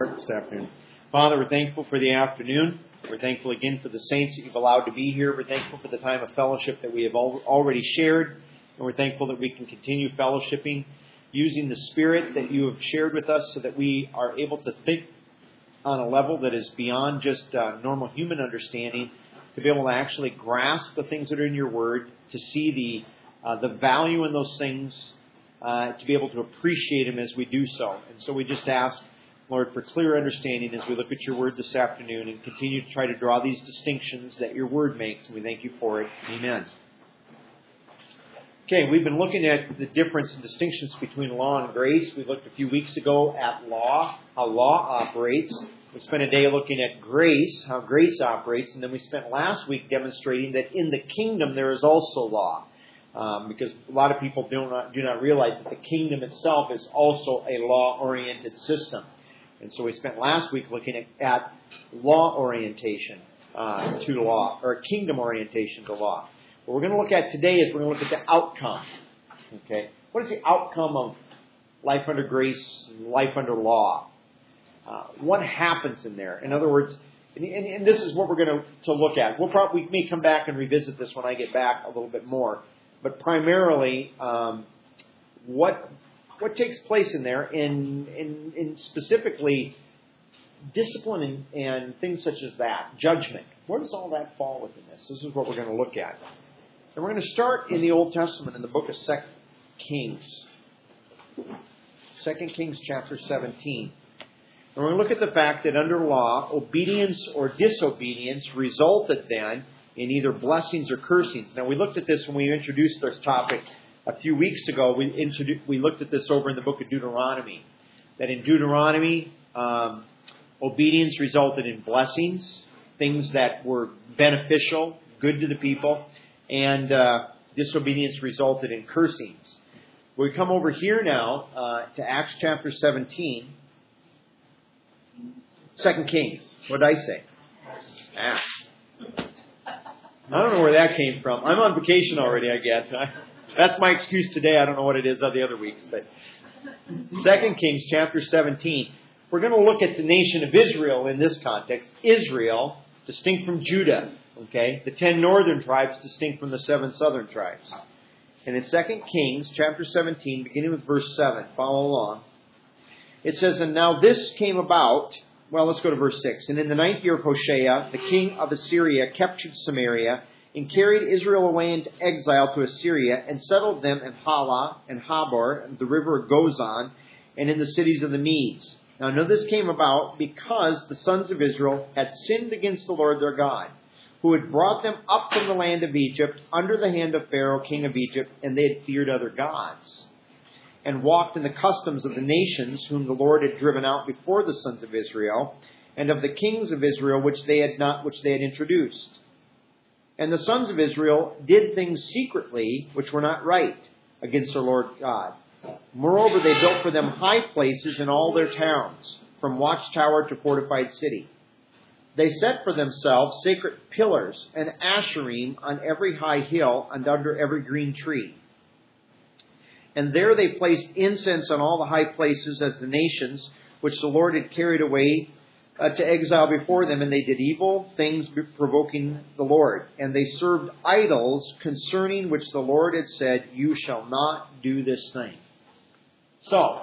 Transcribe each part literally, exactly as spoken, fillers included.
This afternoon. Father, we're thankful for the afternoon. We're thankful again for the saints that you've allowed to be here. We're thankful for the time of fellowship that we have already shared. And we're thankful that we can continue fellowshipping using the Spirit that you have shared with us so that we are able to think on a level that is beyond just uh, normal human understanding, to be able to actually grasp the things that are in your Word, to see the uh, the value in those things, uh, to be able to appreciate them as we do so. And so we just ask, Lord, for clear understanding as we look at your Word this afternoon and continue to try to draw these distinctions that your Word makes. And we thank you for it. Amen. Okay, we've been looking at the difference and distinctions between law and grace. We looked a few weeks ago at law, how law operates. We spent a day looking at grace, how grace operates. And then we spent last week demonstrating that in the kingdom there is also law. Um, because a lot of people do not, do not realize that the kingdom itself is also a law-oriented system. And so we spent last week looking at, at law orientation uh, to law, or kingdom orientation to law. What we're going to look at today is we're going to look at the outcome. Okay, what is the outcome of life under grace and life under law? Uh, what happens in there? In other words, and, and, and this is what we're going to, to look at. We'll probably we may come back and revisit this when I get back a little bit more. But primarily, um, what what takes place in there, in in, in specifically discipline and, and things such as that, judgment. Where does all that fall within this? This is what we're going to look at. And we're going to start in the Old Testament in the book of Second Kings. Second Kings chapter seventeen. And we're going to look at the fact that under law, obedience or disobedience resulted then in either blessings or cursings. Now, we looked at this when we introduced this topic a few weeks ago. We introduced, we looked at this over in the book of Deuteronomy. That in Deuteronomy, um, obedience resulted in blessings, things that were beneficial, good to the people, and uh, disobedience resulted in cursings. We come over here now uh, to Acts chapter seventeen. Second Kings. What did I say? Acts. I don't know where that came from. I'm on vacation already, I guess. I, that's my excuse today. I don't know what it is of the other weeks. But Second Kings chapter seventeen. We're going to look at the nation of Israel in this context. Israel, distinct from Judah. Okay, the ten northern tribes distinct from the seven southern tribes. And in Second Kings chapter seventeen, beginning with verse seven, follow along. It says, "And now this came about." Well, let's go to verse six. "And in the ninth year of Hoshea, the king of Assyria captured Samaria and carried Israel away into exile to Assyria and settled them in Halah and Habor, and the river of Gozan, and in the cities of the Medes. Now, know this came about because the sons of Israel had sinned against the Lord their God, who had brought them up from the land of Egypt under the hand of Pharaoh, king of Egypt, and they had feared other gods, and walked in the customs of the nations whom the Lord had driven out before the sons of Israel, and of the kings of Israel which they had not which they had introduced. And the sons of Israel did things secretly which were not right against their Lord God. Moreover, they built for them high places in all their towns, from watchtower to fortified city. They set for themselves sacred pillars and asherim on every high hill and under every green tree. And there they placed incense on all the high places as the nations which the Lord had carried away uh, to exile before them. And they did evil things provoking the Lord. And they served idols concerning which the Lord had said, 'You shall not do this thing.'" So,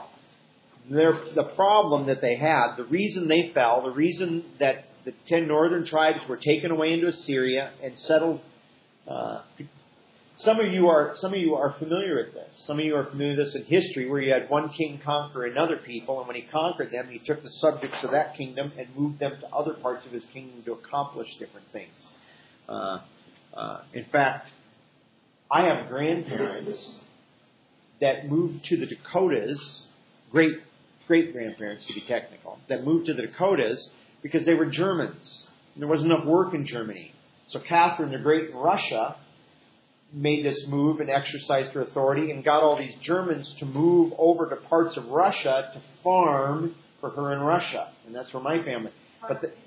the problem that they had, the reason they fell, the reason that the ten northern tribes were taken away into Assyria and settled. Uh, Some of you are some of you are familiar with this. Some of you are familiar with this in history, where you had one king conquer another people, and when he conquered them, he took the subjects of that kingdom and moved them to other parts of his kingdom to accomplish different things. Uh, uh, in fact, I have grandparents that moved to the Dakotas, great great grandparents to be technical, that moved to the Dakotas because they were Germans. And there wasn't enough work in Germany. So Catherine the Great in Russia made this move and exercised her authority and got all these Germans to move over to parts of Russia to farm for her in Russia. And that's where my family... But the,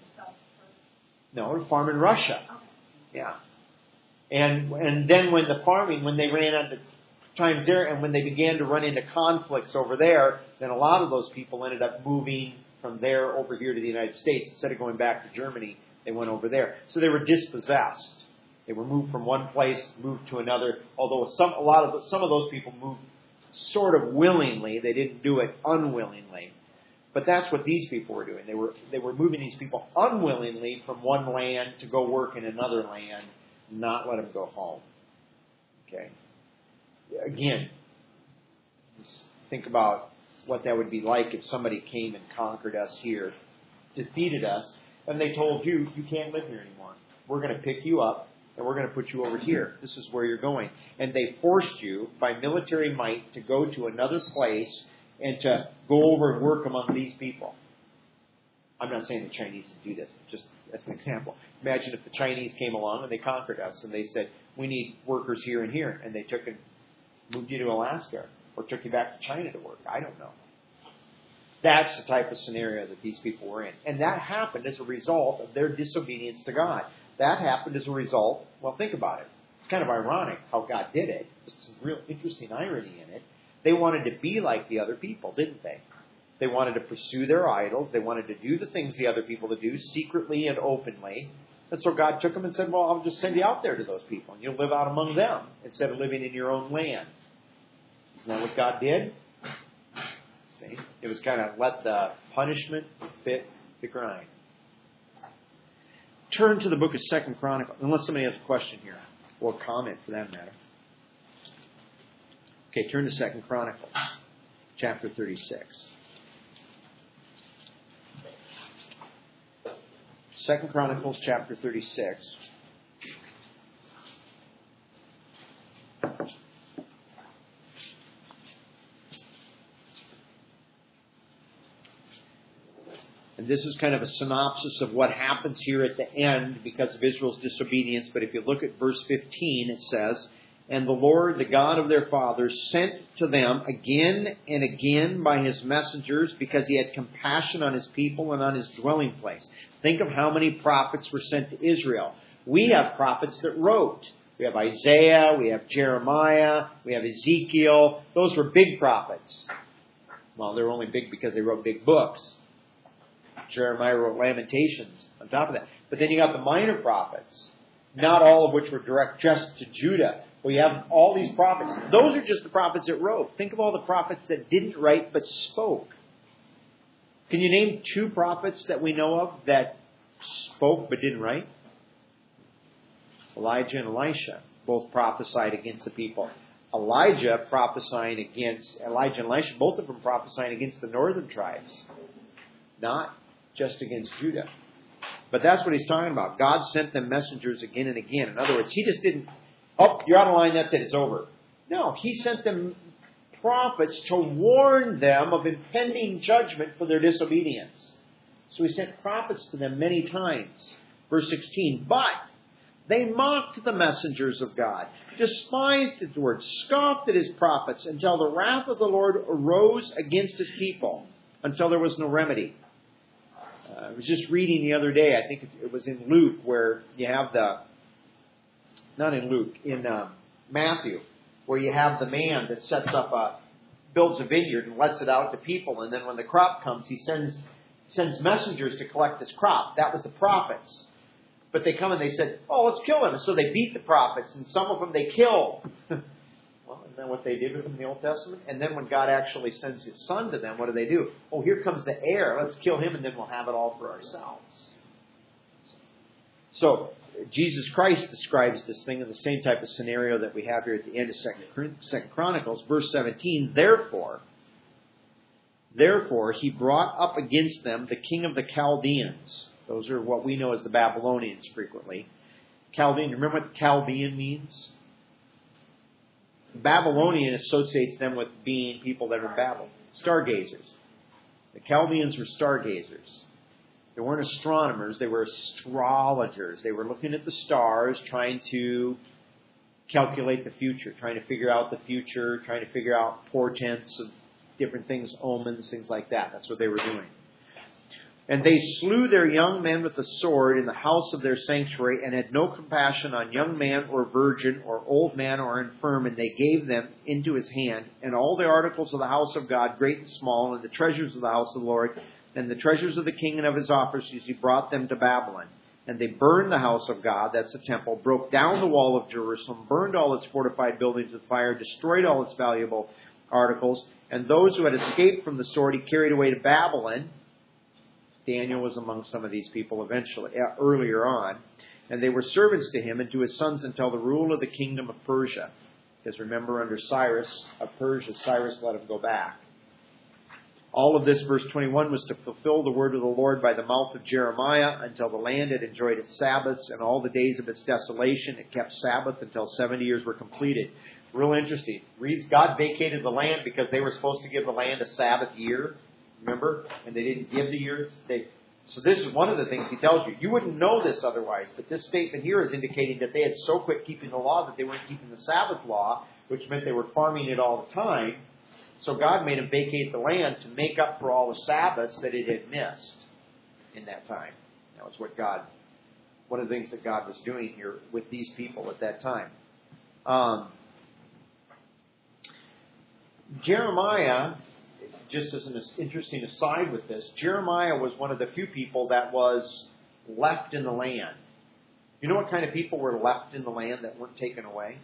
no, to farm in Russia. Yeah. And and then when the farming, when they ran out of times there, and when they began to run into conflicts over there, then a lot of those people ended up moving from there over here to the United States. Instead of going back to Germany, they went over there. So they were dispossessed. They were moved from one place, moved to another. Although some, a lot of some of those people moved sort of willingly, they didn't do it unwillingly. But that's what these people were doing. They were they were moving these people unwillingly from one land to go work in another land, not let them go home. Okay. Again, just think about what that would be like if somebody came and conquered us here, defeated us, and they told you, you can't live here anymore. We're going to pick you up, and we're going to put you over here. This is where you're going. And they forced you, by military might, to go to another place and to go over and work among these people. I'm not saying the Chinese would do this, just as an example. Imagine if the Chinese came along and they conquered us, and they said, we need workers here and here, and they took and moved you to Alaska, or took you back to China to work. I don't know. That's the type of scenario that these people were in. And that happened as a result of their disobedience to God. That happened as a result, well, think about it. It's kind of ironic how God did it. There's some real interesting irony in it. They wanted to be like the other people, didn't they? They wanted to pursue their idols. They wanted to do the things the other people to do, secretly and openly. And so God took them and said, well, I'll just send you out there to those people, and you'll live out among them instead of living in your own land. Isn't that what God did? See? It was kind of let the punishment fit the grind. Turn to the book of Second Chronicles, unless somebody has a question here, or a comment for that matter. Okay, turn to Second Chronicles, chapter thirty-six. Second Chronicles, chapter thirty-six. And this is kind of a synopsis of what happens here at the end because of Israel's disobedience. But if you look at verse fifteen, it says, and the Lord, the God of their fathers, sent to them again and again by his messengers because he had compassion on his people and on his dwelling place. Think of how many prophets were sent to Israel. We have prophets that wrote. We have Isaiah, we have Jeremiah, we have Ezekiel. Those were big prophets. Well, they were only big because they wrote big books. Jeremiah wrote Lamentations on top of that. But then you got the minor prophets, not all of which were direct just to Judah. Well, you have all these prophets. Those are just the prophets that wrote. Think of all the prophets that didn't write but spoke. Can you name two prophets that we know of that spoke but didn't write? Elijah and Elisha both prophesied against the people. Elijah prophesying against, Elijah and Elisha, both of them prophesying against the northern tribes. Not just against Judah. But that's what he's talking about. God sent them messengers again and again. In other words, he just didn't, oh, you're out of line, that's it, it's over. No, he sent them prophets to warn them of impending judgment for their disobedience. So he sent prophets to them many times. Verse sixteen, but they mocked the messengers of God, despised his words, scoffed at his prophets, until the wrath of the Lord arose against his people, until there was no remedy. Uh, I was just reading the other day, I think it was in Luke, where you have the, not in Luke, in uh, Matthew, where you have the man that sets up a, builds a vineyard and lets it out to people, and then when the crop comes, he sends sends messengers to collect this crop. That was the prophets. But they come and they said, oh, let's kill him. And so they beat the prophets, and some of them they killed. Well, isn't that what they did with them in the Old Testament? And then when God actually sends his son to them, what do they do? Oh, here comes the heir. Let's kill him, and then we'll have it all for ourselves. So Jesus Christ describes this thing in the same type of scenario that we have here at the end of Second Chronicles, verse seventeen. Therefore, therefore, he brought up against them the king of the Chaldeans. Those are what we know as the Babylonians frequently. Chaldean, remember what Chaldean means? Babylonian associates them with being people that are in Babel. Stargazers. The Chaldeans were stargazers. They weren't astronomers, they were astrologers. They were looking at the stars, trying to calculate the future, trying to figure out the future, trying to figure out portents of different things, omens, things like that. That's what they were doing. And they slew their young men with the sword in the house of their sanctuary, and had no compassion on young man or virgin or old man or infirm, and they gave them into his hand. And all the articles of the house of God, great and small, and the treasures of the house of the Lord, and the treasures of the king and of his officers, he brought them to Babylon. And they burned the house of God, that's the temple, broke down the wall of Jerusalem, burned all its fortified buildings with fire, destroyed all its valuable articles, and those who had escaped from the sword he carried away to Babylon. Daniel was among some of these people eventually, earlier on. And they were servants to him and to his sons until the rule of the kingdom of Persia. Because remember, under Cyrus of Persia, Cyrus let him go back. All of this, verse twenty-one, was to fulfill the word of the Lord by the mouth of Jeremiah until the land had enjoyed its Sabbaths and all the days of its desolation. It kept Sabbath until seventy years were completed. Real interesting. God vacated the land because they were supposed to give the land a Sabbath year. Remember? And they didn't give the years. They, so this is one of the things he tells you. You wouldn't know this otherwise, but this statement here is indicating that they had so quit keeping the law that they weren't keeping the Sabbath law, which meant they were farming it all the time. So God made them vacate the land to make up for all the Sabbaths that it had missed in that time. That was what God, one of the things that God was doing here with these people at that time. Um, Jeremiah, just as an interesting aside with this, Jeremiah was one of the few people that was left in the land. You know what kind of people were left in the land that weren't taken away?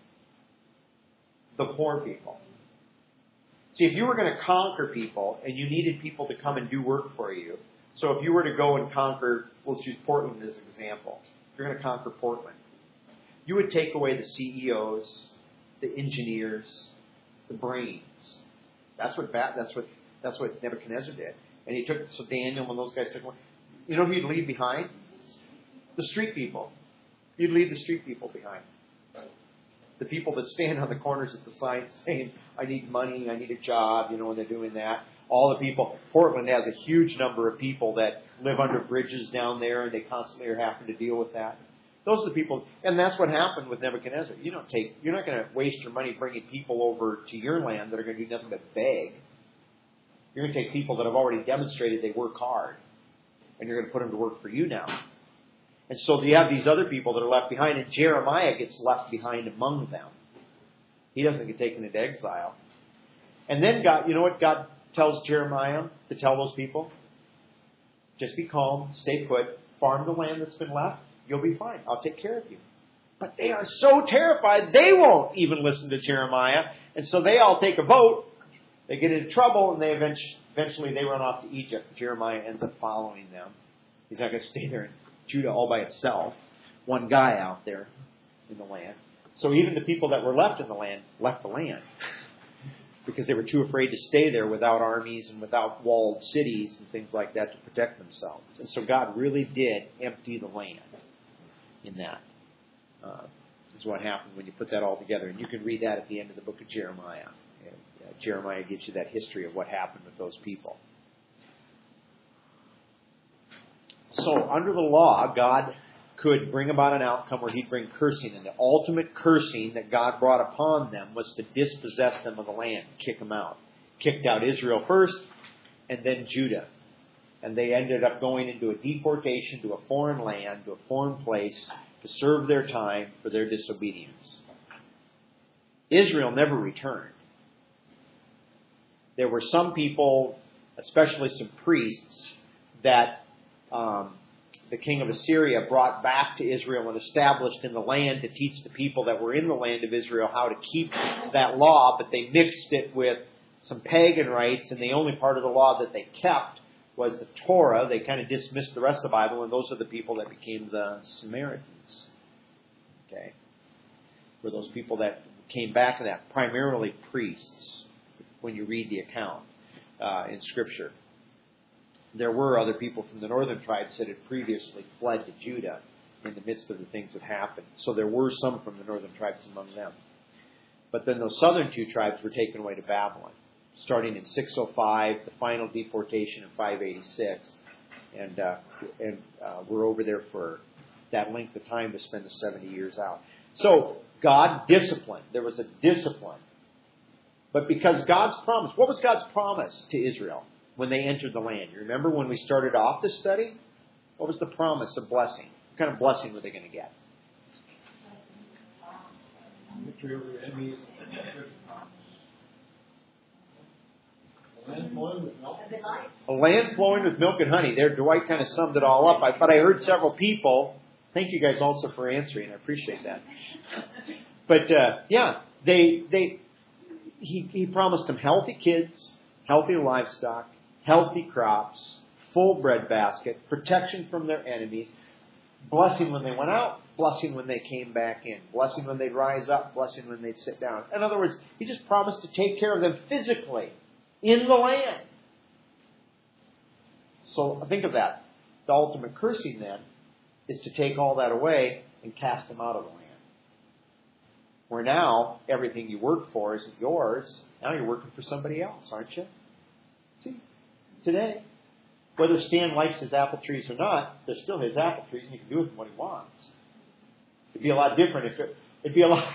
The poor people. See, if you were going to conquer people and you needed people to come and do work for you, so if you were to go and conquer, let's use Portland as an example. If you're going to conquer Portland, you would take away the C E Os, the engineers, the brains. That's what that's what that's what Nebuchadnezzar did. And he took so Daniel and those guys took away. You know who you'd leave behind? The street people. You'd leave the street people behind. The people that stand on the corners of the signs saying, I need money, I need a job, you know, when they're doing that. All the people. Portland has a huge number of people that live under bridges down there, and they constantly are having to deal with that. Those are the people, and that's what happened with Nebuchadnezzar. You don't take, you're not going to waste your money bringing people over to your land that are going to do nothing but beg. You're going to take people that have already demonstrated they work hard, and you're going to put them to work for you now. And so you have these other people that are left behind, and Jeremiah gets left behind among them. He doesn't get taken into exile. And then God, you know what God tells Jeremiah to tell those people? Just be calm, stay put, farm the land that's been left, you'll be fine. I'll take care of you. But they are so terrified, they won't even listen to Jeremiah. And so they all take a vote, they get into trouble, and they eventually, eventually they run off to Egypt. Jeremiah ends up following them. He's not going to stay there in Judah all by itself. One guy out there in the land. So even the people that were left in the land left the land because they were too afraid to stay there without armies and without walled cities and things like that to protect themselves. And so God really did empty the land in that. Uh, is what happened when you put that all together. And you can read that at the end of the book of Jeremiah. And, uh, Jeremiah gives you that history of what happened with those people. So, under the law, God could bring about an outcome where He'd bring cursing. And the ultimate cursing that God brought upon them was to dispossess them of the land, kick them out. Kicked out Israel first, and then Judah. And they ended up going into a deportation to a foreign land, to a foreign place, to serve their time for their disobedience. Israel never returned. There were some people, especially some priests, that Um, the king of Assyria brought back to Israel and established in the land to teach the people that were in the land of Israel how to keep that law, but they mixed it with some pagan rites, and the only part of the law that they kept was the Torah. They kind of dismissed the rest of the Bible, and those are the people that became the Samaritans. Okay? Were those people that came back to that, primarily priests, when you read the account uh, in Scripture. There were other people from the northern tribes that had previously fled to Judah in the midst of the things that happened. So there were some from the northern tribes among them. But then those southern two tribes were taken away to Babylon, starting in six oh five, the final deportation in five eighty-six. And, uh, and uh, we're over there for that length of time to spend the seventy years out. So God disciplined. There was a discipline. But because God's promise, what was God's promise to Israel when they entered the land? You remember when we started off this study? What was the promise of blessing? What kind of blessing were they going to get? Victory over your enemies. Land flowing with milk. A land flowing with milk and honey. There, Dwight kind of summed it all up. I, but I heard several people. Thank you guys also for answering. I appreciate that. But uh, yeah, they they he he promised them healthy kids, healthy livestock, healthy crops, full bread basket, protection from their enemies, blessing when they went out, blessing when they came back in, blessing when they'd rise up, blessing when they'd sit down. In other words, he just promised to take care of them physically in the land. So think of that. The ultimate cursing then is to take all that away and cast them out of the land. Where now, everything you work for isn't yours. Now you're working for somebody else, aren't you? See, today, whether Stan likes his apple trees or not, they're still his apple trees and he can do with them what he wants. It'd be a lot different if it, it'd be a lot...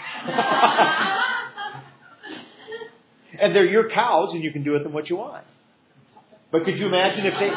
And they're your cows and you can do with them what you want. But could you imagine if they...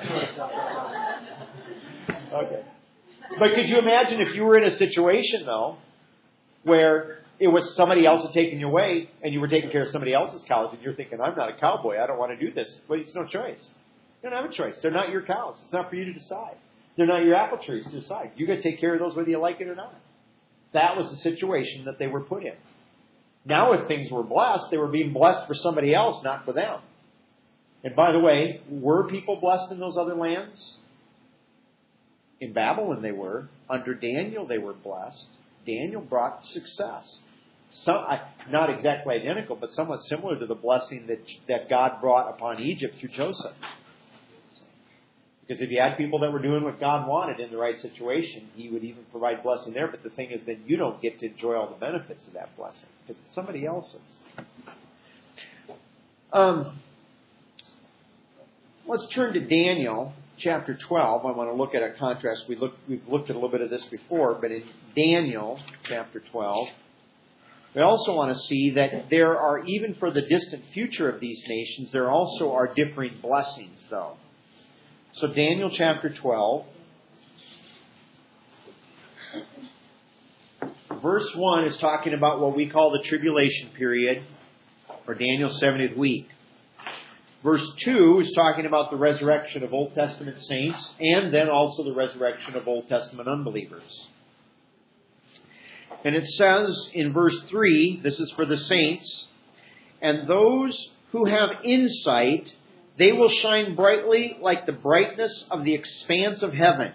Okay. But could you imagine if you were in a situation, though, where it was somebody else had taken you away and you were taking care of somebody else's cows and you're thinking, I'm not a cowboy, I don't want to do this. Well, it's no choice. You don't have a choice. They're not your cows. It's not for you to decide. They're not your apple trees to decide. You got to take care of those whether you like it or not. That was the situation that they were put in. Now if things were blessed, they were being blessed for somebody else, not for them. And by the way, were people blessed in those other lands? In Babylon they were. Under Daniel they were blessed. Daniel brought success. Some, I, not exactly identical, but somewhat similar to the blessing that, that God brought upon Egypt through Joseph. Because if you had people that were doing what God wanted in the right situation, He would even provide blessing there. But the thing is that you don't get to enjoy all the benefits of that blessing because it's somebody else's. Um, let's turn to Daniel chapter twelve. I want to look at a contrast. We look, we've looked at a little bit of this before, but in Daniel chapter twelve, we also want to see that there are, even for the distant future of these nations, there also are differing blessings, though. So Daniel chapter twelve, verse one is talking about what we call the tribulation period, or Daniel's seventieth week. Verse two is talking about the resurrection of Old Testament saints, and then also the resurrection of Old Testament unbelievers. And it says in verse three, this is for the saints, and those who have insight, they will shine brightly like the brightness of the expanse of heaven.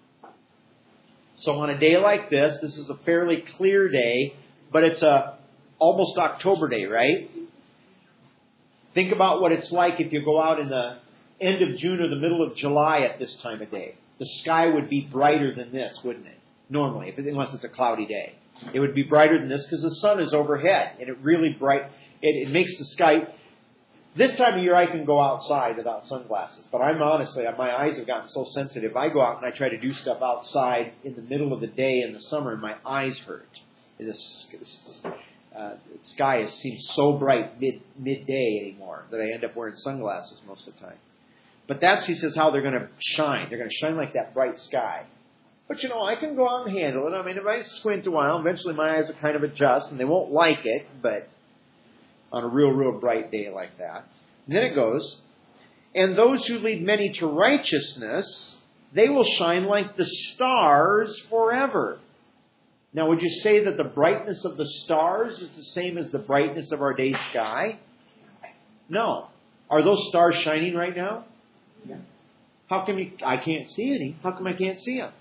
So on a day like this, this is a fairly clear day, but it's a almost October day, right? Think about what it's like if you go out in the end of June or the middle of July at this time of day. The sky would be brighter than this, wouldn't it? Normally, if it, unless it's a cloudy day. It would be brighter than this because the sun is overhead, and it really bright. It, it makes the sky... This time of year, I can go outside without sunglasses. But I'm honestly, my eyes have gotten so sensitive. I go out and I try to do stuff outside in the middle of the day in the summer, and my eyes hurt. The uh, sky seems so bright mid midday anymore that I end up wearing sunglasses most of the time. But that's, he says, how they're going to shine. They're going to shine like that bright sky. But, you know, I can go out and handle it. I mean, if I squint a while, eventually my eyes will kind of adjust, and they won't like it, but... on a real, real bright day like that. And then it goes, and those who lead many to righteousness, they will shine like the stars forever. Now, would you say that the brightness of the stars is the same as the brightness of our day sky? No. Are those stars shining right now? Yeah. How come you, I can't see any? How come I can't see them?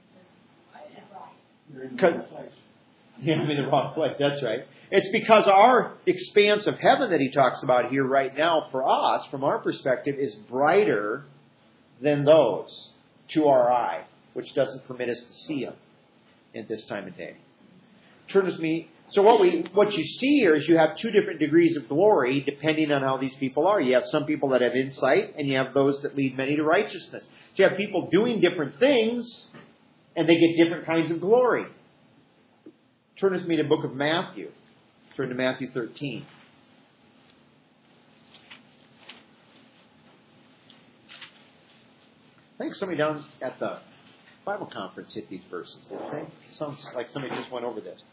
You're in the wrong place. Yeah, I'm in the wrong place. That's right. It's because our expanse of heaven that he talks about here right now for us, from our perspective, is brighter than those to our eye, which doesn't permit us to see them at this time of day. Turn with me. So what we what you see here is you have two different degrees of glory depending on how these people are. You have some people that have insight, and you have those that lead many to righteousness. So you have people doing different things, and they get different kinds of glory. Turn with me to the book of Matthew. Turn to Matthew thirteen. I think somebody down at the Bible conference hit these verses, didn't they? It sounds like somebody just went over this.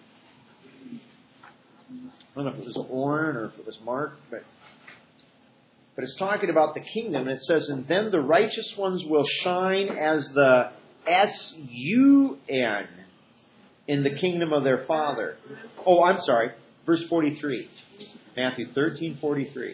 I don't know if it was Orrin or if it was Mark, but But it's talking about the kingdom. And it says, and then the righteous ones will shine as the S U N in the kingdom of their Father. Oh, I'm sorry. Verse forty-three. Matthew thirteen forty-three.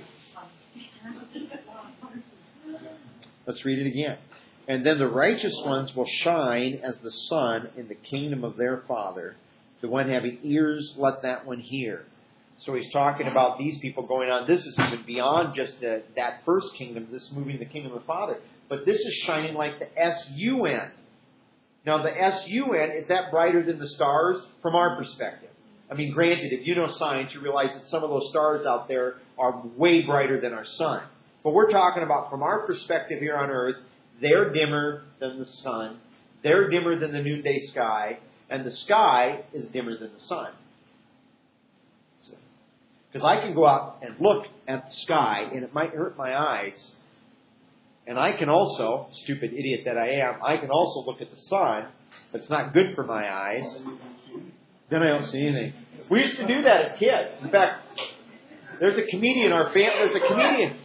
Let's read it again. And then the righteous ones will shine as the sun in the kingdom of their Father. The one having ears, let that one hear. So he's talking about these people going on. This is even beyond just the, that first kingdom. This is moving the kingdom of the Father. But this is shining like the S U N. Now the S U N, is that brighter than the stars from our perspective? I mean, granted, if you know science, you realize that some of those stars out there are way brighter than our sun. But we're talking about from our perspective here on earth, they're dimmer than the sun. They're dimmer than the noonday sky. And the sky is dimmer than the sun. Because I can go out and look at the sky, and it might hurt my eyes. And I can also, stupid idiot that I am, I can also look at the sun, but it's not good for my eyes. Then I don't see anything. We used to do that as kids. In fact, there's a comedian, our fam- there's a comedian.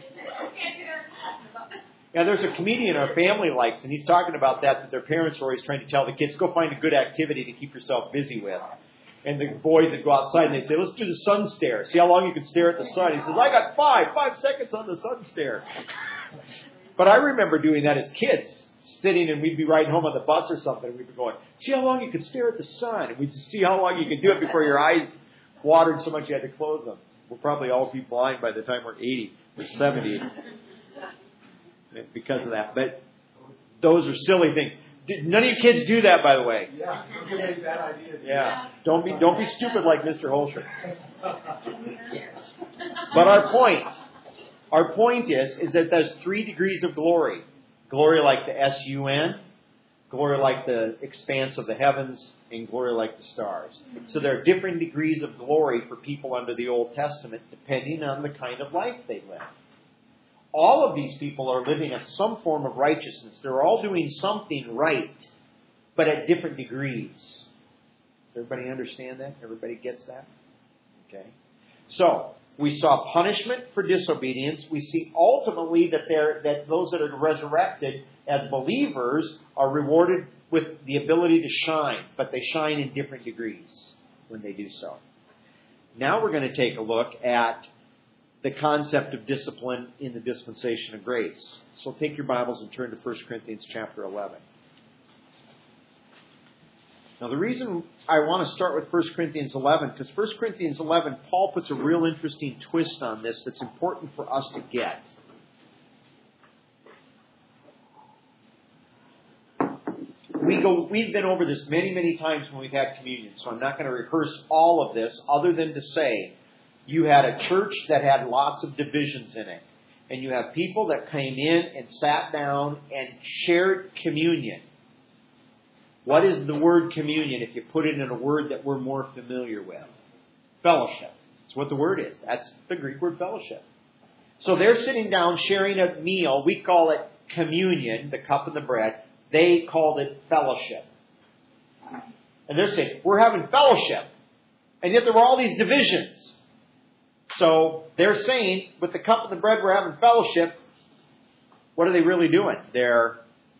Yeah, there's a comedian our family likes, and he's talking about that, that their parents are always trying to tell the kids, go find a good activity to keep yourself busy with. And the boys would go outside and they say, let's do the sun stare. See how long you can stare at the sun. He says, I got five, five seconds on the sun stare. But I remember doing that as kids, sitting and we'd be riding home on the bus or something, and we'd be going, see how long you could stare at the sun. And we'd see how long you could do it before your eyes watered so much you had to close them. We'll probably all be blind by the time we're eighty or seventy because of that. But those are silly things. None of you kids do that, by the way. Yeah, it's a bad idea. Yeah, don't be don't be stupid like Mister Holscher. But our point, our point is, is that there's three degrees of glory. Glory like the S U N, glory like the expanse of the heavens, and glory like the stars. So there are different degrees of glory for people under the Old Testament, depending on the kind of life they live. All of these people are living at some form of righteousness. They're all doing something right, but at different degrees. Does everybody understand that? Everybody gets that? Okay. So, we saw punishment for disobedience. We see ultimately that they're, that those that are resurrected as believers are rewarded with the ability to shine, but they shine in different degrees when they do so. Now we're going to take a look at the concept of discipline in the dispensation of grace. So take your Bibles and turn to First Corinthians chapter eleven. Now the reason I want to start with First Corinthians eleven, because First Corinthians eleven, Paul puts a real interesting twist on this that's important for us to get. We go, we've been over this many, many times when we've had communion, so I'm not going to rehearse all of this other than to say you had a church that had lots of divisions in it. And you have people that came in and sat down and shared communion. What is the word communion if you put it in a word that we're more familiar with? Fellowship. That's what the word is. That's the Greek word fellowship. So they're sitting down sharing a meal. We call it communion, the cup and the bread. They called it fellowship. And they're saying, we're having fellowship. And yet there were all these divisions. So they're saying, with the cup and the bread, we're having fellowship. What are they really doing? They're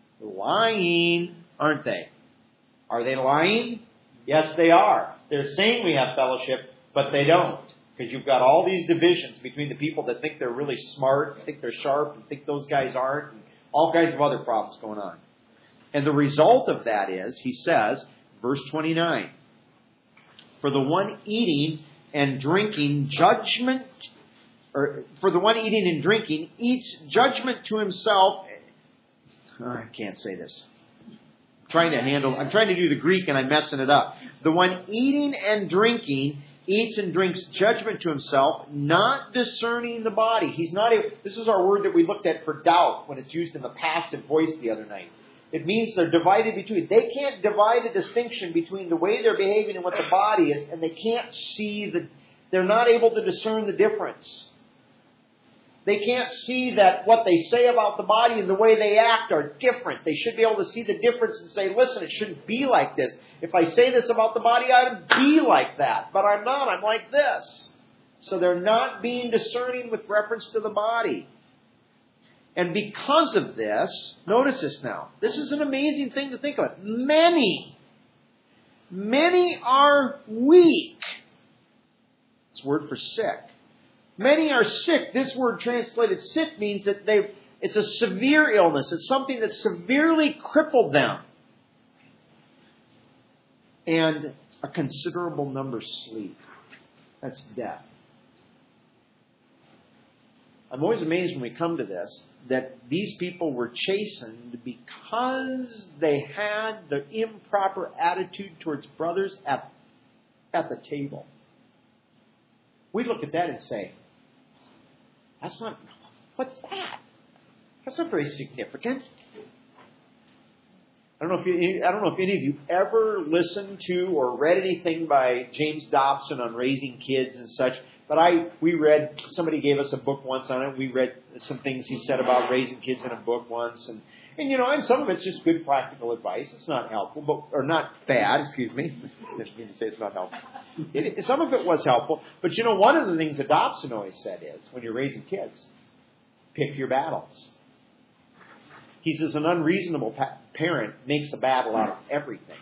lying, aren't they? Are they lying? Yes, they are. They're saying we have fellowship, but they don't. Because you've got all these divisions between the people that think they're really smart, think they're sharp, and think those guys aren't, and all kinds of other problems going on. And the result of that is, he says, verse twenty-nine, for the one eating and drinking judgment, or for the one eating and drinking eats judgment to himself. Oh, I can't say this. I'm trying to handle, I'm trying to do the Greek and I'm messing it up. The one eating and drinking eats and drinks judgment to himself, not discerning the body. He's not. A, this is our word that we looked at for doubt when it's used in the passive voice the other night. It means they're divided between. They can't divide a distinction between the way they're behaving and what the body is, and they can't see the. They're not able to discern the difference. They can't see that what they say about the body and the way they act are different. They should be able to see the difference and say, listen, it shouldn't be like this. If I say this about the body, I ought to be like that. But I'm not. I'm like this. So they're not being discerning with reference to the body. And because of this, notice this now. This is an amazing thing to think about. Many, many are weak. It's word for sick. Many are sick. This word translated sick means that they it's a severe illness. It's something that severely crippled them. And a considerable number sleep. That's death. I'm always amazed when we come to this, that these people were chastened because they had the improper attitude towards brothers at, at the table. We look at that and say, that's not, what's that? That's not very significant. I don't know if you, I don't know if any of you ever listened to or read anything by James Dobson on raising kids and such. But I, we read, somebody gave us a book once on it. We read some things he said about raising kids in a book once. And, and you know, and some of it's just good practical advice. It's not helpful, but, or not bad, excuse me. I didn't mean to say it's not helpful. It, some of it was helpful. But you know, one of the things that Dobson always said is, when you're raising kids, pick your battles. He says an unreasonable pa- parent makes a battle out of everything.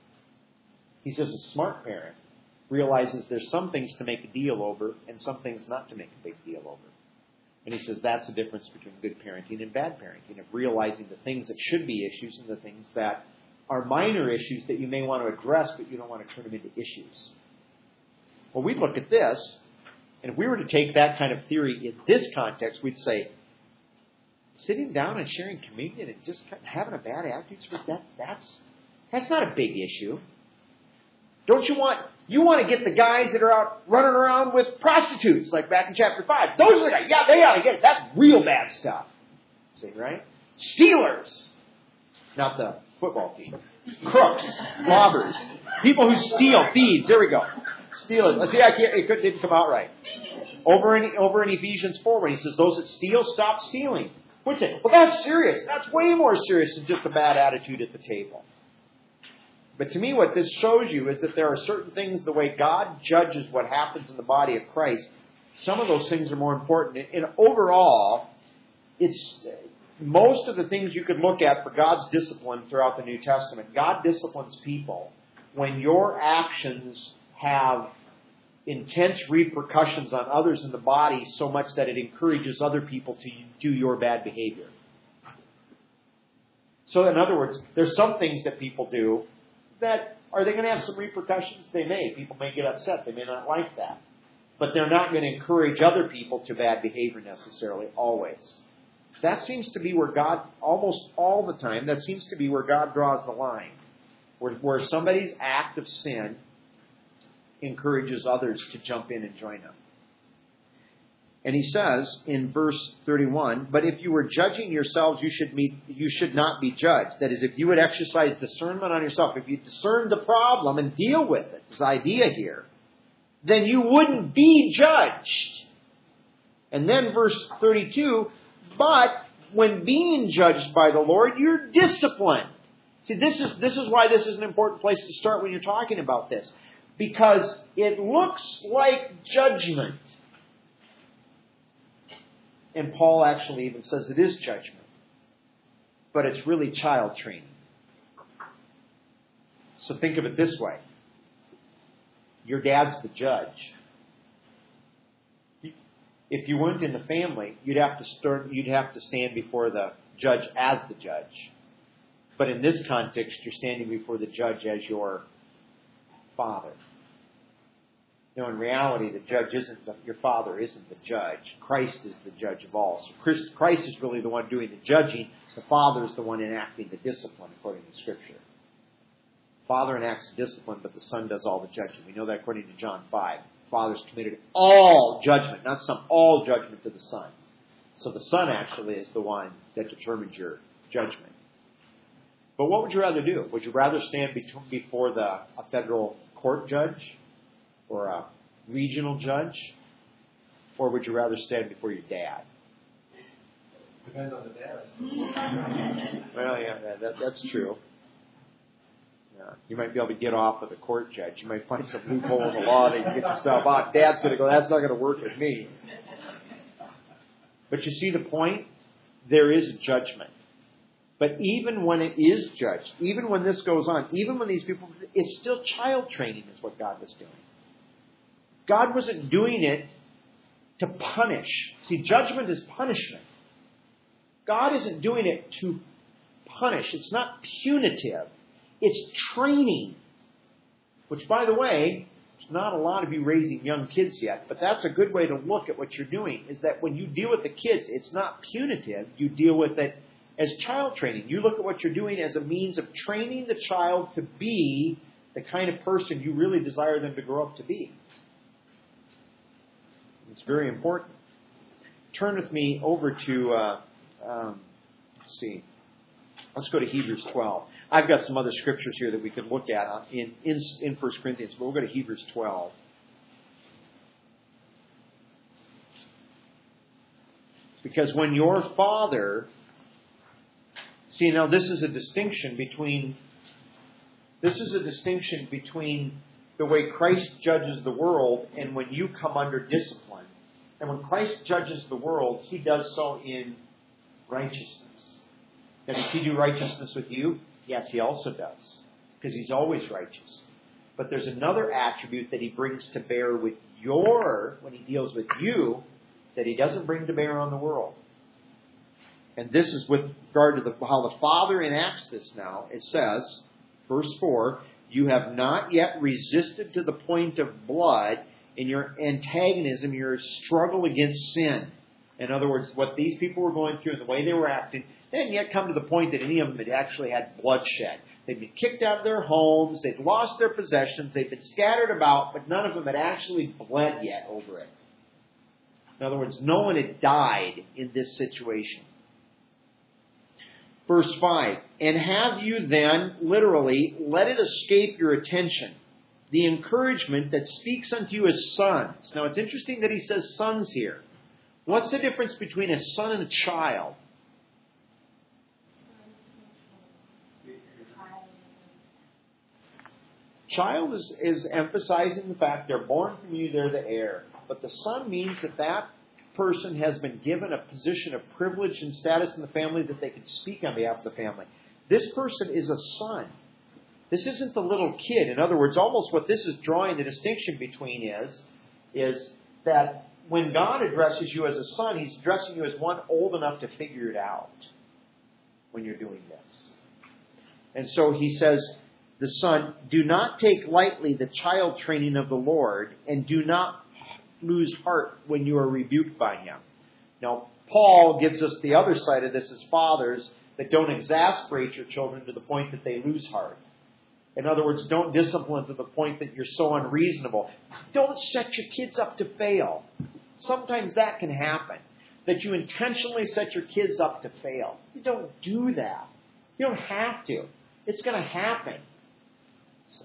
He says a smart parent realizes there's some things to make a deal over and some things not to make a big deal over. And he says that's the difference between good parenting and bad parenting, of realizing the things that should be issues and the things that are minor issues that you may want to address, but you don't want to turn them into issues. Well, we look at this, and if we were to take that kind of theory in this context, we'd say, sitting down and sharing communion and just having a bad attitude towards that, that's, that's not a big issue. Don't you want, you want to get the guys that are out running around with prostitutes, like back in chapter five. Those are the guys, yeah, they ought to get it. That's real bad stuff. See, right? Stealers. Not the football team. Crooks. Robbers. People who steal. Thieves. There we go. Stealers. Let's see, I can't, it didn't come out right. Over in, over in Ephesians four, when he says, those that steal, stop stealing. What's it? Well, that's serious. That's way more serious than just a bad attitude at the table. But to me, what this shows you is that there are certain things, the way God judges what happens in the body of Christ, some of those things are more important. And overall, it's most of the things you could look at for God's discipline throughout the New Testament. God disciplines people when your actions have intense repercussions on others in the body so much that it encourages other people to do your bad behavior. So in other words, there's some things that people do that, are they going to have some repercussions? They may. People may get upset. They may not like that. But they're not going to encourage other people to bad behavior necessarily, always. That seems to be where God, almost all the time, that seems to be where God draws the line. Where, where somebody's act of sin encourages others to jump in and join them. And he says in verse thirty-one, but if you were judging yourselves, you should meet, you should not be judged. That is, if you would exercise discernment on yourself, if you discern the problem and deal with it, this idea here, then you wouldn't be judged. And then verse thirty-two, but when being judged by the Lord, you're disciplined. See, this is, this is why this is an important place to start when you're talking about this. Because it looks like judgment. And Paul actually even says it is judgment. But it's really child training. So think of it this way. Your dad's the judge. If you weren't in the family, you'd have to start, you'd have to stand before the judge as the judge. But in this context, you're standing before the judge as your father. You know, in reality, the judge isn't the, your father isn't the judge. Christ is the judge of all. So Christ, Christ is really the one doing the judging. The Father is the one enacting the discipline, according to Scripture. The Father enacts the discipline, but the Son does all the judging. We know that according to John five. The Father's committed all judgment, not some, all judgment to the Son. So the Son actually is the one that determines your judgment. But what would you rather do? Would you rather stand before the, a federal court judge or a regional judge? Or would you rather stand before your dad? Depends on the dad. Well, yeah, that, that's true. Yeah. You might be able to get off with a court judge. You might find some loophole in the law that you can get yourself out. Dad's going to go, that's not going to work with me. But you see the point? there is judgment. But even when it is judged, even when this goes on, even when these people, it's still child training is what God was doing. God wasn't doing it to punish. See, judgment is punishment. God isn't doing it to punish. It's not punitive. It's training. Which, by the way, there's not a lot of you raising young kids yet, but that's a good way to look at what you're doing, is that when you deal with the kids, it's not punitive. You deal with it as child training. You look at what you're doing as a means of training the child to be the kind of person you really desire them to grow up to be. It's very important. Turn with me over to, uh, um, let's see, let's go to Hebrews twelve. I've got some other scriptures here that we could look at in, in, in First Corinthians, but we'll go to Hebrews twelve. Because when your father... See, now this is a distinction between... This is a distinction between the way Christ judges the world and when you come under discipline. And when Christ judges the world, He does so in righteousness. Now, does He do righteousness with you? Yes, He also does. Because He's always righteous. But there's another attribute that He brings to bear with your, when He deals with you, that He doesn't bring to bear on the world. And this is with regard to the, how the Father enacts this now. It says, verse four, you have not yet resisted to the point of blood in your antagonism, your struggle against sin. In other words, what these people were going through and the way they were acting, they hadn't yet come to the point that any of them had actually had bloodshed. They'd been kicked out of their homes, they'd lost their possessions, they'd been scattered about, but none of them had actually bled yet over it. In other words, no one had died in this situation. Verse five, and have you then, literally, let it escape your attention, the encouragement that speaks unto you as sons. Now, it's interesting that he says sons here. What's the difference between a son and a child? Child is, is emphasizing the fact they're born from you, they're the heir. But the son means that that person has been given a position of privilege and status in the family that they could speak on behalf of the family. This person is a son. This isn't the little kid. In other words, almost what this is drawing the distinction between is, is that when God addresses you as a son, He's addressing you as one old enough to figure it out when you're doing this. And so He says, the son, do not take lightly the child training of the Lord, and do not lose heart when you are rebuked by Him. Now, Paul gives us the other side of this as fathers, that don't exasperate your children to the point that they lose heart. In other words, don't discipline to the point that you're so unreasonable. Don't set your kids up to fail. Sometimes that can happen, that you intentionally set your kids up to fail. You don't do that. You don't have to. It's going to happen. So,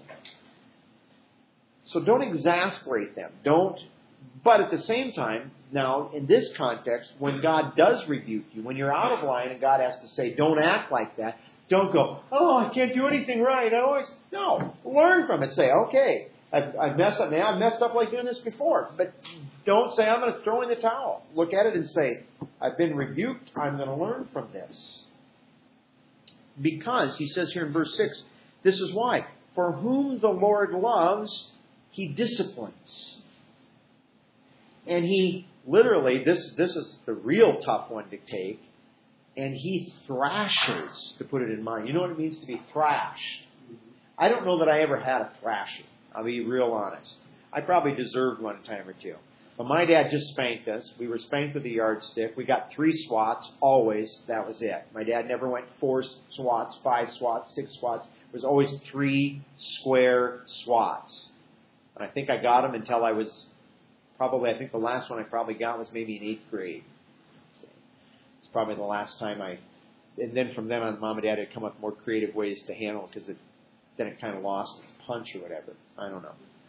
so don't exasperate them. Don't. But at the same time, now, in this context, when God does rebuke you, when you're out of line and God has to say, don't act like that, don't go, oh, I can't do anything right. I always, no, learn from it. Say, okay, I've, I've messed up. Now I've messed up like doing this before. But don't say, I'm going to throw in the towel. Look at it and say, I've been rebuked. I'm going to learn from this. Because, he says here in verse six, this is why. For whom the Lord loves, He disciplines. And He literally, this, this is the real tough one to take, and He thrashes, to put it in mind. You know what it means to be thrashed? I don't know that I ever had a thrashing. I'll be real honest. I probably deserved one a time or two. But my dad just spanked us. We were spanked with a yardstick. We got three swats, always. That was it. My dad never went four swats, five swats, six swats. It was always three square swats. And I think I got them until I was probably, I think the last one I probably got was maybe in eighth grade. It's probably the last time I, and then from then on, Mom and Dad had come up with more creative ways to handle it because it, then it kind of lost its punch or whatever. I don't know.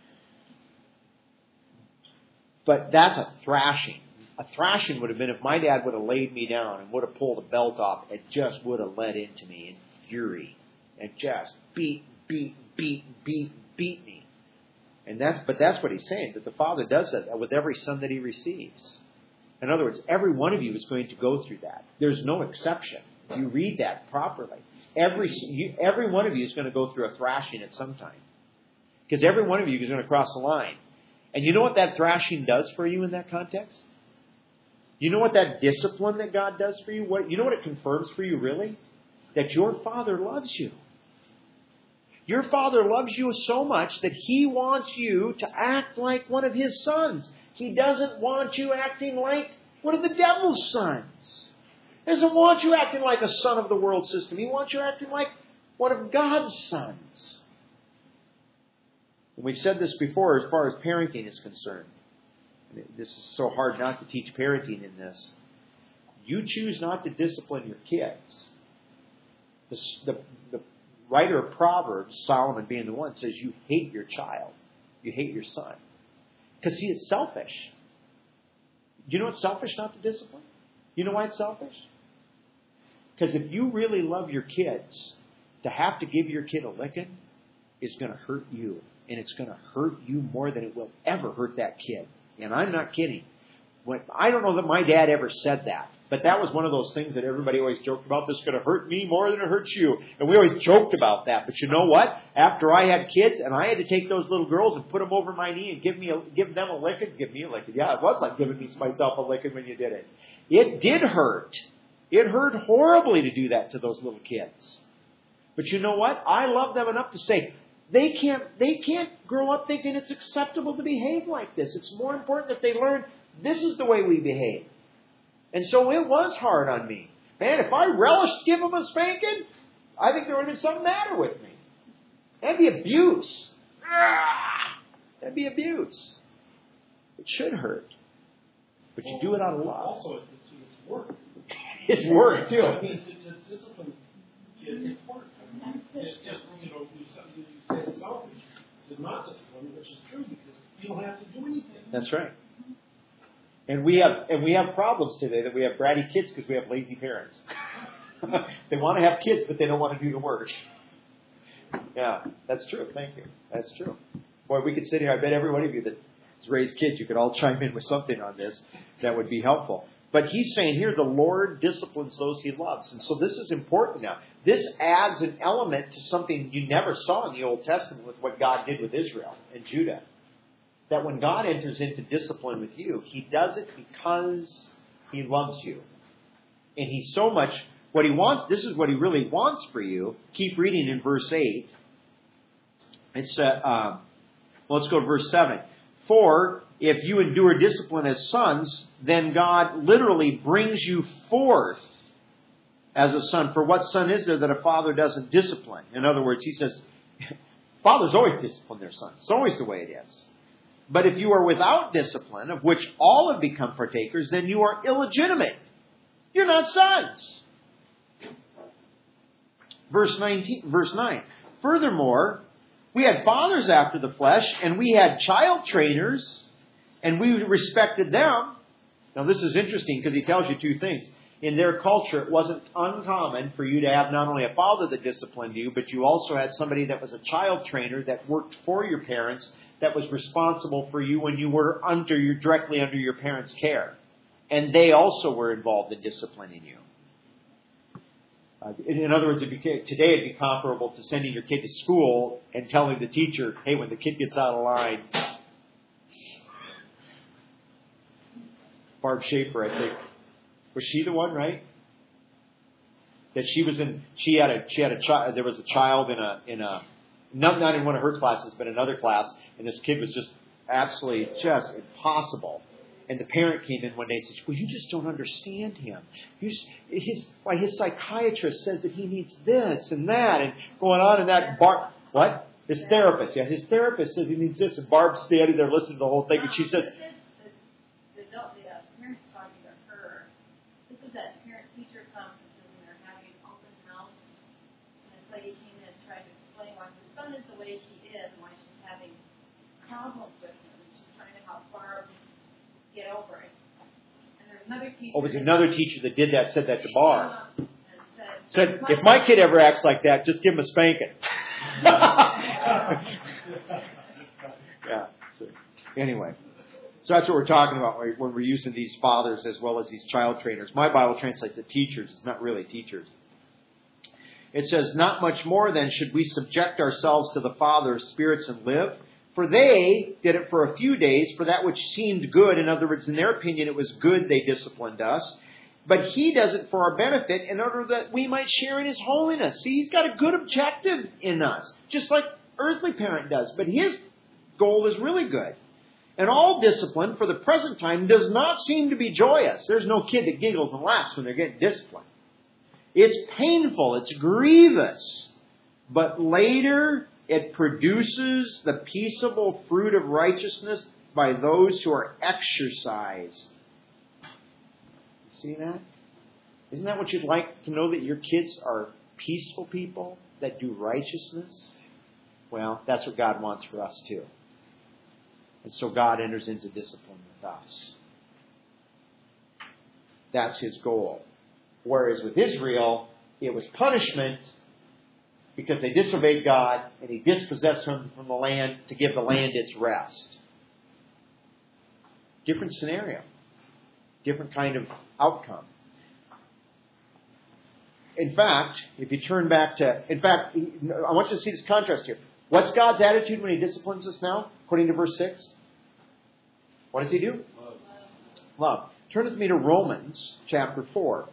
But that's a thrashing. A thrashing would have been if my dad would have laid me down and would have pulled the belt off. It just would have let into me in fury. And just beat, beat, beat, beat, beat me. And that's, but that's what he's saying, that the Father does that with every son that He receives. In other words, every one of you is going to go through that. There's no exception. If you read that properly, every you, every one of you is going to go through a thrashing at some time. Because every one of you is going to cross the line. And you know what that thrashing does for you in that context? You know what that discipline that God does for you? What you know what it confirms for you, really? That your Father loves you. Your Father loves you so much that He wants you to act like one of His sons. He doesn't want you acting like one of the devil's sons. He doesn't want you acting like a son of the world system. He wants you acting like one of God's sons. And we've said this before as far as parenting is concerned. This is so hard not to teach parenting in this. You choose not to discipline your kids. The, the, the writer of Proverbs, Solomon being the one, says you hate your child. You hate your son. Because, see, it's selfish. Do you know it's selfish not to discipline? You know why it's selfish? Because if you really love your kids, to have to give your kid a licking is going to hurt you. And it's going to hurt you more than it will ever hurt that kid. And I'm not kidding. When, I don't know that my dad ever said that. But that was one of those things that everybody always joked about. This is going to hurt me more than it hurts you. And we always joked about that. But you know what? After I had kids and I had to take those little girls and put them over my knee and give me a, give them a licking, give me a licking. Yeah, it was like giving me myself a licking when you did it. It did hurt. It hurt horribly to do that to those little kids. But you know what? I love them enough to say, They can't, they can't grow up thinking it's acceptable to behave like this. It's more important that they learn this is the way we behave. And so it was hard on me. Man, if I relished give them a spanking, I think there would have been something matter with me. That'd be abuse. That'd be abuse. It should hurt. But you do it out of love. Also, it's, it's work. It's work, too. I mean, to, to discipline kids is work. I mean, it, it, you know, you, you say it's selfish to not discipline, which is true because you don't have to do anything. That's right. And we have and we have problems today that we have bratty kids because we have lazy parents. They want to have kids, but they don't want to do the work. Yeah, that's true. Thank you. That's true. Boy, we could sit here. I bet every one of you that's raised kids, you could all chime in with something on this that would be helpful. But he's saying here, the Lord disciplines those He loves. And so this is important now. This adds an element to something you never saw in the Old Testament with what God did with Israel and Judah. That when God enters into discipline with you, He does it because He loves you. And He so much, what He wants, this is what He really wants for you. Keep reading in verse eight. It's, uh, uh, well, let's go to verse seven. For if you endure discipline as sons, then God literally brings you forth as a son. For what son is there that a father doesn't discipline? In other words, He says, fathers always discipline their sons. It's always the way it is. But if you are without discipline, of which all have become partakers, then you are illegitimate. You're not sons. Verse nineteen, verse nine. Furthermore, we had fathers after the flesh, and we had child trainers, and we respected them. Now this is interesting because he tells you two things. In their culture, it wasn't uncommon for you to have not only a father that disciplined you, but you also had somebody that was a child trainer that worked for your parents, that was responsible for you when you were under your, directly under your parents' care. And they also were involved in disciplining you. Uh, in, in other words, it'd be, today it'd be comparable to sending your kid to school and telling the teacher, hey, when the kid gets out of line, Barb Schaefer, I think, was she the one, right? That she was in, she had a, she had a child, there was a child in a, in a, not, not in one of her classes, but another class, and this kid was just absolutely just impossible. And the parent came in one day and said, well, you just don't understand him. You just, his, why his psychiatrist says that he needs this and that, and going on and that. Barb, what? His therapist, yeah, his therapist says he needs this, and Barb's standing there listening to the whole thing, and she says, the, the, the, the parents talking to her, this is at parent-teacher conferences, and they're having open house, and this lady came in and tried to explain why her son is the way he is, and why she's having problems with him, and she's trying to help Barb get over it. And there's another teacher. oh, it was another teacher that did that, said that to Barb. Said, said, if my kid ever acts like that, just give him a spanking. Yeah. So, anyway. So that's what we're talking about when we're using these fathers as well as these child trainers. My Bible translates it teachers. It's not really teachers. It says, not much more then should we subject ourselves to the Father of spirits and live. For they did it for a few days for that which seemed good. In other words, in their opinion, it was good they disciplined us. But He does it for our benefit in order that we might share in His holiness. See, He's got a good objective in us, just like earthly parent does. But His goal is really good. And all discipline for the present time does not seem to be joyous. There's no kid that giggles and laughs when they're getting disciplined. It's painful. It's grievous. But later, it produces the peaceable fruit of righteousness by those who are exercised. See that? Isn't that what you'd like to know, that your kids are peaceful people that do righteousness? Well, that's what God wants for us too. And so God enters into discipline with us. That's His goal. Whereas with Israel, it was punishment because they disobeyed God and He dispossessed them from the land to give the land its rest. Different scenario. Different kind of outcome. In fact, if you turn back to, in fact, I want you to see this contrast here. What's God's attitude when He disciplines us now, according to verse six? What does He do? Love. Love. Turn with me to Romans chapter four.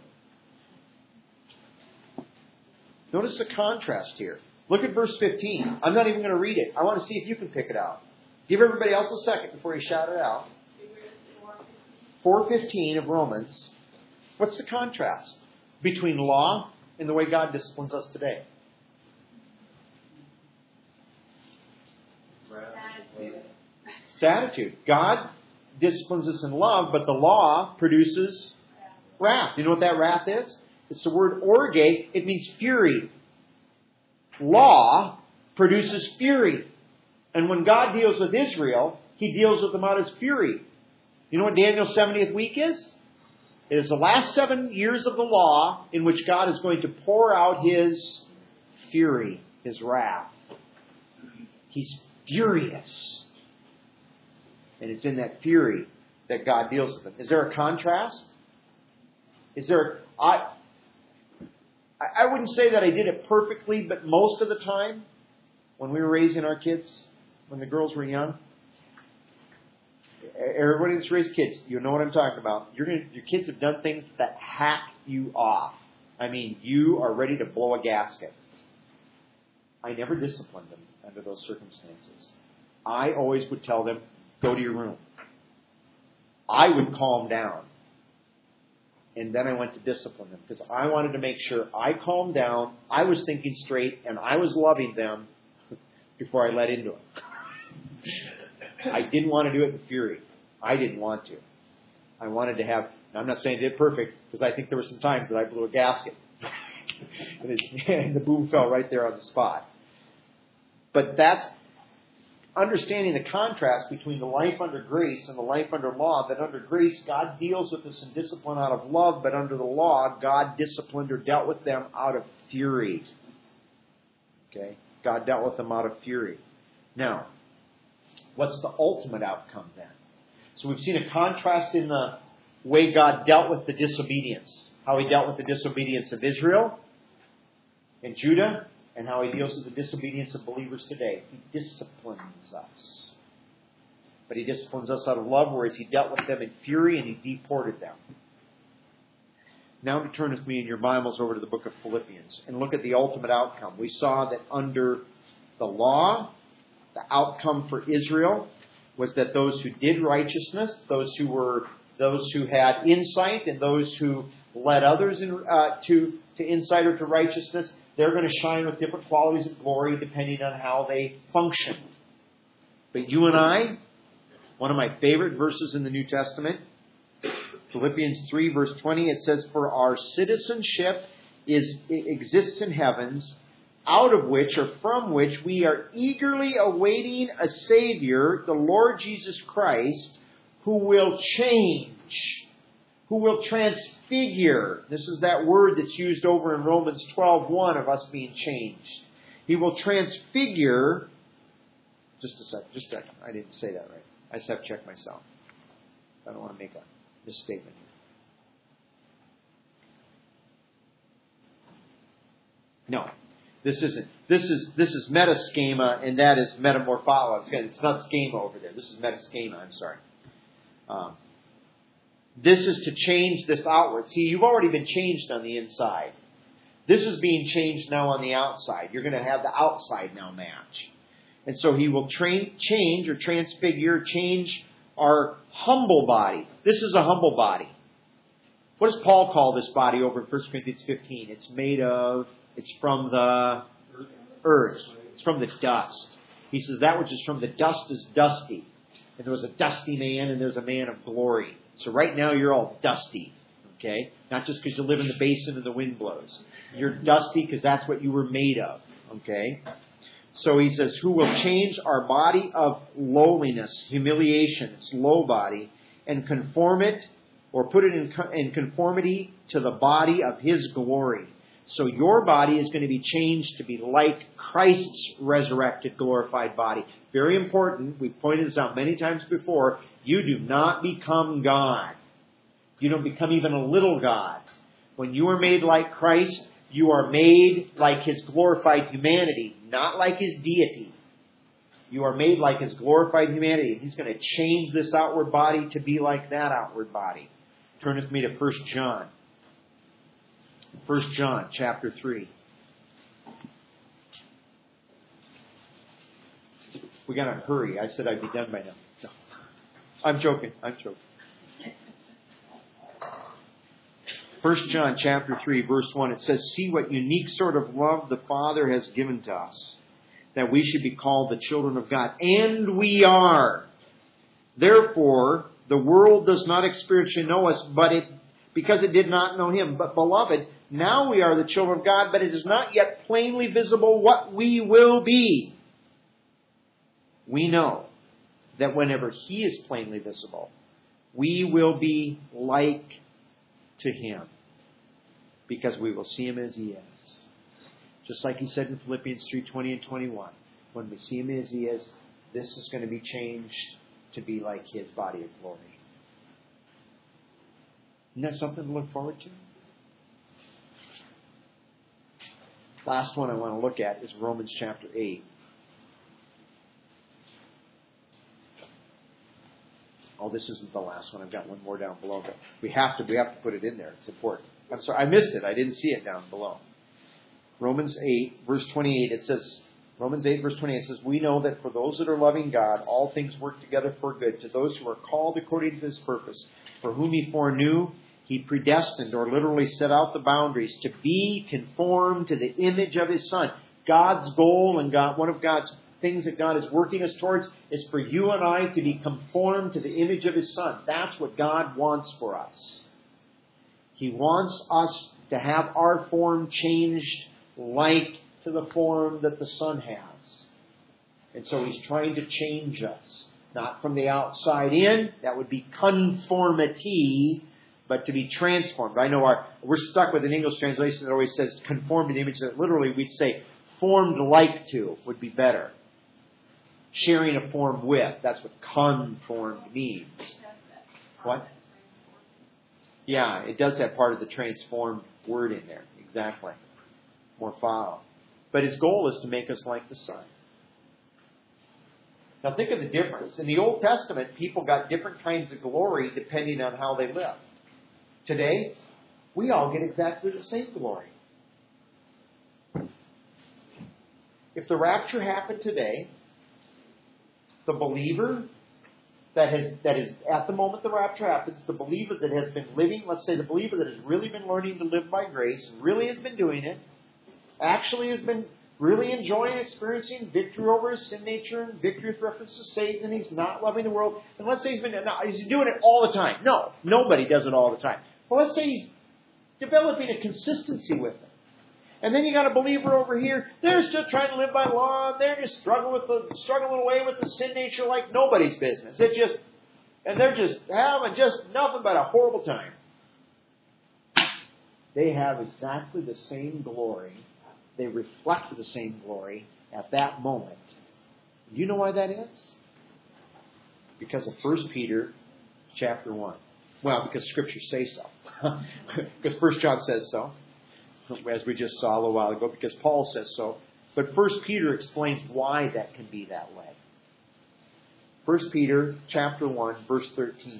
Notice the contrast here. Look at verse fifteen. I'm not even going to read it. I want to see if you can pick it out. Give everybody else a second before you shout it out. four fifteen of Romans. What's the contrast between law and the way God disciplines us today? Attitude. It's attitude. God disciplines us in love, but the law produces wrath. You know what that wrath is? It's the word orge. It means fury. Law produces fury. And when God deals with Israel, He deals with them out as fury. You know what Daniel's seventieth week is? It is the last seven years of the law in which God is going to pour out His fury, His wrath. He's furious. And it's in that fury that God deals with them. Is there a contrast? Is there... I, I wouldn't say that I did it perfectly, but most of the time, when we were raising our kids, when the girls were young, everybody that's raised kids, you know what I'm talking about. You're gonna, your kids have done things that hack you off. I mean, you are ready to blow a gasket. I never disciplined them under those circumstances. I always would tell them, go to your room. I would calm down. And then I went to discipline them because I wanted to make sure I calmed down, I was thinking straight, and I was loving them before I let into it. I didn't want to do it in fury. I didn't want to. I wanted to have, I'm not saying I did perfect, because I think there were some times that I blew a gasket. and, it, and the boom fell right there on the spot. But that's understanding the contrast between the life under grace and the life under law, that under grace, God deals with us in discipline out of love, but under the law, God disciplined or dealt with them out of fury. Okay? God dealt with them out of fury. Now, what's the ultimate outcome then? So we've seen a contrast in the way God dealt with the disobedience. How He dealt with the disobedience of Israel and Judah, and how He deals with the disobedience of believers today. He disciplines us. But He disciplines us out of love, whereas He dealt with them in fury and He deported them. Now to turn with me in your Bibles over to the book of Philippians and look at the ultimate outcome. We saw that under the law, the outcome for Israel was that those who did righteousness, those who were those who had insight, and those who led others in, uh, to, to insight or to righteousness, they're going to shine with different qualities of glory depending on how they function. But you and I, one of my favorite verses in the New Testament, Philippians three, verse twenty, it says, "For our citizenship is exists in heavens, out of which or from which we are eagerly awaiting a Savior, the Lord Jesus Christ, who will change, who will transfigure." This is that word that's used over in Romans twelve one of us being changed. He will transfigure. Just a second, just a second. I didn't say that right. I just have to check myself. I don't want to make a misstatement here. No. This isn't. This is this is metaschema, and that is metamorpholo. It's not schema over there. This is metaschema. I'm sorry. Um, this is to change this outward. See, you've already been changed on the inside. This is being changed now on the outside. You're going to have the outside now match. And so he will train, change or transfigure, change our humble body. This is a humble body. What does Paul call this body over in First Corinthians fifteen? It's made of... It's from the earth. It's from the dust. He says that which is from the dust is dusty. And there was a dusty man and there's a man of glory. So right now you're all dusty. Okay? Not just because you live in the basin and the wind blows. You're dusty because that's what you were made of. Okay? So he says, who will change our body of lowliness, humiliation, its low body, and conform it or put it in, in conformity to the body of his glory. So your body is going to be changed to be like Christ's resurrected, glorified body. Very important. We've pointed this out many times before. You do not become God. You don't become even a little God. When you are made like Christ, you are made like His glorified humanity, not like His deity. You are made like His glorified humanity. He's going to change this outward body to be like that outward body. Turn with me to First John. First John chapter three. We got to hurry. I said I'd be done by now. No. I'm joking. I'm joking. First John chapter three, verse one. It says, "See what unique sort of love the Father has given to us, that we should be called the children of God. And we are. Therefore, the world does not experientially know us, but it because it did not know Him. But beloved, now we are the children of God, but it is not yet plainly visible what we will be. We know that whenever He is plainly visible, we will be like to Him, because we will see Him as He is." Just like He said in Philippians three twenty and twenty-one, when we see Him as He is, this is going to be changed to be like His body of glory. Isn't that something to look forward to? Last one I want to look at is Romans chapter eight. Oh, this isn't the last one. I've got one more down below, but we have to we have to put it in there. It's important. I'm sorry, I missed it. I didn't see it down below. Romans eight, verse twenty-eight. It says, Romans eight, verse twenty-eight says, "We know that for those that are loving God, all things work together for good, to those who are called according to His purpose, for whom He foreknew, He predestined," or literally set out the boundaries, "to be conformed to the image of His Son." God's goal and God, one of God's things that God is working us towards is for you and I to be conformed to the image of His Son. That's what God wants for us. He wants us to have our form changed like to the form that the Son has. And so He's trying to change us. Not from the outside in, that would be conformity, but to be transformed. I know our we're stuck with an English translation that always says conform to the image. That literally we'd say formed like to would be better. Sharing a form with. That's what conformed means. What? Yeah, it does have part of the transformed word in there. Exactly. Morphao. But His goal is to make us like the Son. Now think of the difference. In the Old Testament, people got different kinds of glory depending on how they lived. Today, we all get exactly the same glory. If the rapture happened today, the believer that has that is at the moment the rapture happens, the believer that has been living, let's say the believer that has really been learning to live by grace, really has been doing it, actually has been really enjoying experiencing victory over his sin nature and victory with reference to Satan, and he's not loving the world. And let's say he's been now, is he doing it all the time? No, nobody does it all the time. Well, let's say he's developing a consistency with it. And then you got a believer over here, they're still trying to live by law, and they're just struggling with the struggling away with the sin nature like nobody's business. It's just and they're just having just nothing but a horrible time. They have exactly the same glory. They reflect the same glory at that moment. Do you know why that is? Because of First Peter chapter one. Well, because Scriptures say so. Because First John says so, as we just saw a little while ago, because Paul says so. But First Peter explains why that can be that way. First Peter chapter one, verse thirteen.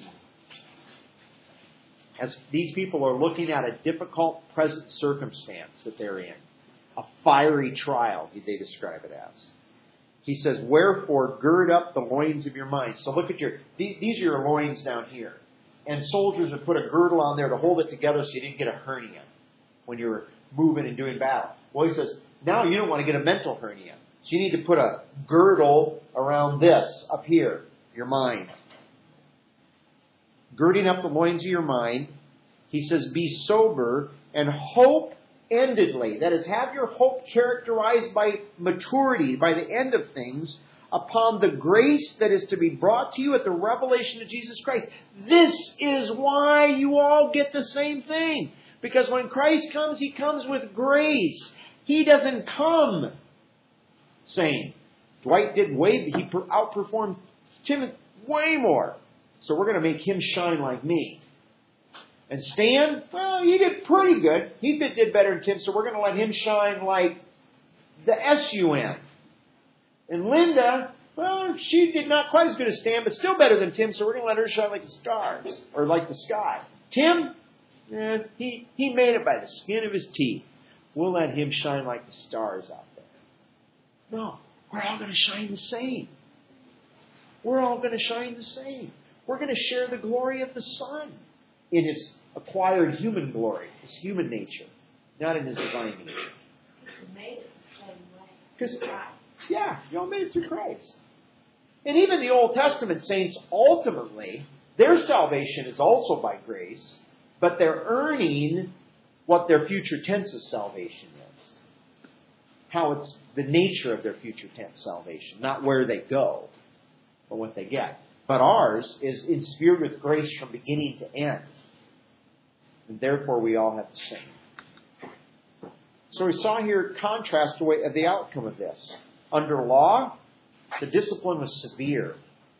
As these people are looking at a difficult present circumstance that they're in, a fiery trial, they describe it as. He says, wherefore gird up the loins of your mind. So look at your, these are your loins down here. And soldiers would put a girdle on there to hold it together so you didn't get a hernia when you were moving and doing battle. Well, he says, now you don't want to get a mental hernia. So you need to put a girdle around this up here, your mind. Girding up the loins of your mind, he says, be sober and hope endedly. That is, have your hope characterized by maturity, by the end of things, upon the grace that is to be brought to you at the revelation of Jesus Christ. This is why you all get the same thing. Because when Christ comes, He comes with grace. He doesn't come saying, Dwight did way, he outperformed Tim way more. So we're going to make him shine like me. And Stan, well, he did pretty good. He did better than Tim, so we're going to let him shine like the S U N. And Linda, well, she did not quite as good as Stan, but still better than Tim, so we're going to let her shine like the stars, or like the sky. Tim, eh, he, he made it by the skin of his teeth. We'll let him shine like the stars out there. No, we're all going to shine the same. We're all going to shine the same. We're going to share the glory of the Son in His acquired human glory, His human nature, not in His divine nature. You made it the same way. Because, yeah, you all made it through Christ. And even the Old Testament saints, ultimately, their salvation is also by grace, but they're earning what their future tense of salvation is. How it's the nature of their future tense salvation, not where they go, but what they get. But ours is inspired with grace from beginning to end. And therefore we all have the same. So we saw here contrast of the outcome of this. Under law, the discipline was severe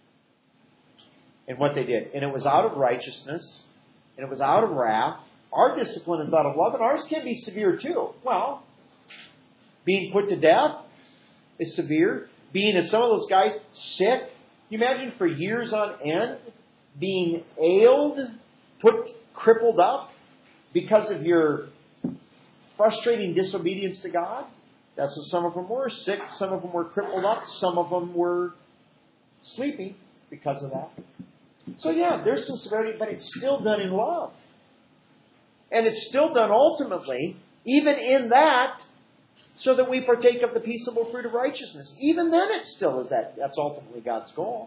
in what they did. And it was out of righteousness. And it was out of wrath. Our discipline is out of love. And ours can be severe too. Well, being put to death is severe. Being, as some of those guys, sick. Can you imagine for years on end being ailed, put crippled up because of your frustrating disobedience to God? That's what some of them were. Sick, some of them were crippled up, some of them were sleeping because of that. So yeah, there's some severity, but it's still done in love. And it's still done ultimately, even in that, so that we partake of the peaceable fruit of righteousness. Even then it still is that. That's ultimately God's goal.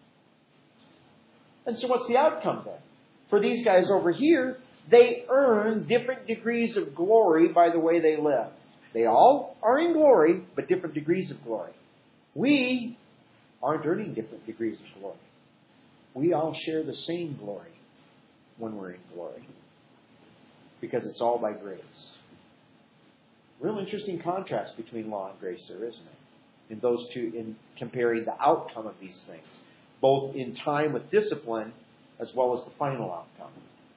And so what's the outcome then? For these guys over here, they earn different degrees of glory by the way they live. They all are in glory, but different degrees of glory. We aren't earning different degrees of glory. We all share the same glory when we're in glory. Because it's all by grace. Real interesting contrast between law and grace there, isn't it? In those two, in comparing the outcome of these things, both in time with discipline as well as the final outcome.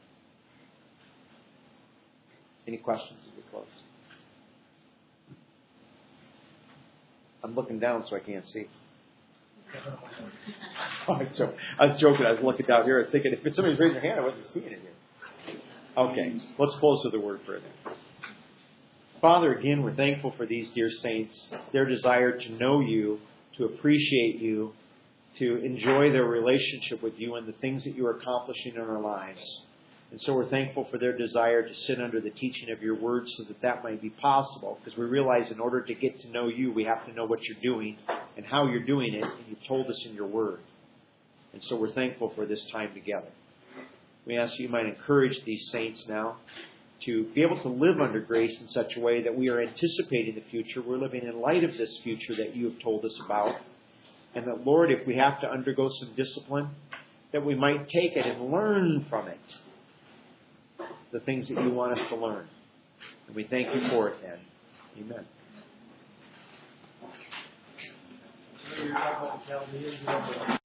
Any questions as we close? I'm looking down so I can't see. so, I was joking. I was looking down here. I was thinking if somebody's raising their hand, I wasn't seeing it here. Okay, let's close with the word for a minute. Father, again, we're thankful for these dear saints, their desire to know you, to appreciate you, to enjoy their relationship with you and the things that you are accomplishing in our lives. And so we're thankful for their desire to sit under the teaching of your word so that that might be possible. Because we realize in order to get to know you, we have to know what you're doing and how you're doing it. And you've told us in your word. And so we're thankful for this time together. We ask you might encourage these saints now to be able to live under grace in such a way that we are anticipating the future. We're living in light of this future that you have told us about. And that, Lord, if we have to undergo some discipline, that we might take it and learn from it the things that you want us to learn. And we thank you for it then. Amen.